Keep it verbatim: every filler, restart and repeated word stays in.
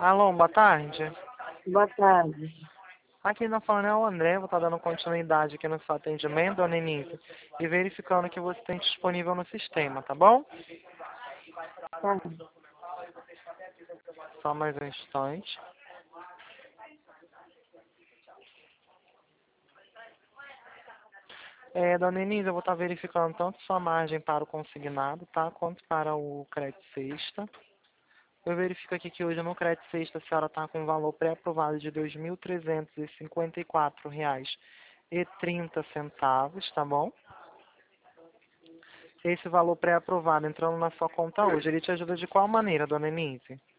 Alô, boa tarde. Boa tarde. Aqui na falando é o André, vou estar dando continuidade aqui no seu atendimento, dona Enise, e verificando o que você tem disponível no sistema, tá bom? Tá. Só mais um instante. É, dona Enise, eu vou estar verificando tanto sua margem para o consignado, tá? Quanto para o crédito sexta. Eu verifico aqui que hoje no crédito sexta a senhora está com um valor pré-aprovado de dois mil trezentos e cinquenta e quatro reais e trinta centavos, tá bom? Esse valor pré-aprovado entrando na sua conta hoje, ele te ajuda de qual maneira, dona Enise?